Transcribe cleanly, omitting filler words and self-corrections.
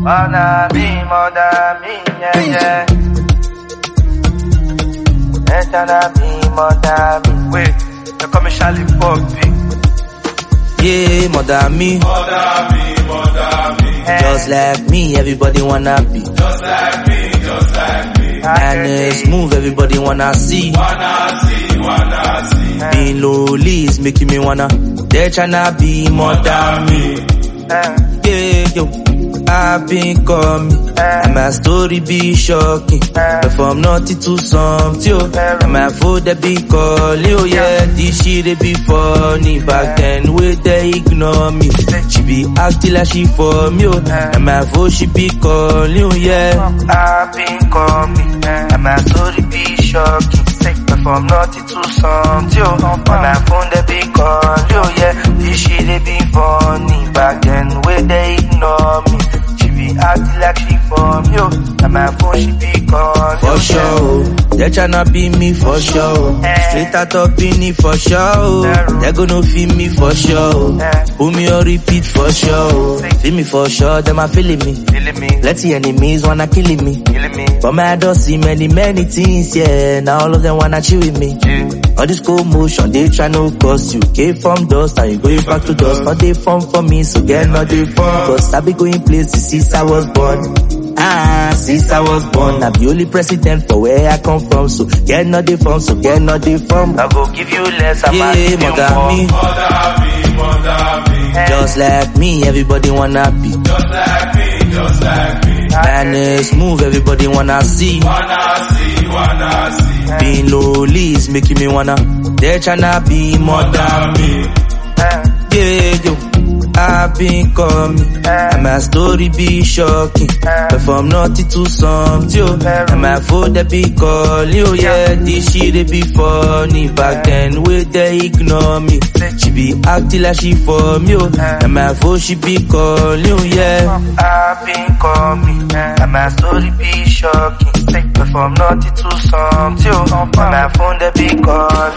Wanna be more than me, yeah, yeah. They tryna be more than me. Wait, they call me Charlie Poppy. Yeah, more than me. More than me, more than me. Just like me, everybody wanna be. Just like me, just like me. Madness move, everybody wanna see. Wanna see, wanna see. Being lowly is making me wanna. They tryna be more than me. Yeah, yo. I've been coming, and my story be shocking. From nothing to something, yo. And my food they be calling, oh yeah. This shit they be funny. Back then, wait they ignore me. She be acting like she for me, oh. And my voice she be calling, oh yeah. I've been coming, and my story be shocking. From nothing to something, yo. And my phone they be calling, oh yeah. This shit they be funny. Back then, wait they ignore me. Acting like she for me, yo. And my phone she be calling. For sure, they tryna be me for sure. Straight out of Beanie for sure. They gonna feel me for sure. Put me on repeat for sure. Feel me for sure, them are feeling me. Let the enemies wanna killing me. But my I don't see many things, yeah. Now all of them wanna chill with me. All this cool motion, they tryna cost you. Came from dust, and you going back to dust. But they fun for me, so get not they fun. Cause I be going places since I was born. Since I was born, I be only president for where I come from. So get not the form, so get not the form. I go give you less, I might give you more than more. me. More than me, more than me. Just like me, everybody wanna be. Just like me, just like me. Madness move, everybody wanna see. Wanna see, wanna see. Being lowly is making me wanna. They tryna be more than me. Yeah, yo. I've been coming, and my story be shocking. From nothing to something, yo. And my phone they be calling, oh yeah. This shit they be funny. Back then, wait they ignore me. She be acting like she for me, oh. And my phone she be calling, oh yeah. I've been coming, and my story be shocking. From nothing to something, yo. And my phone they be calling.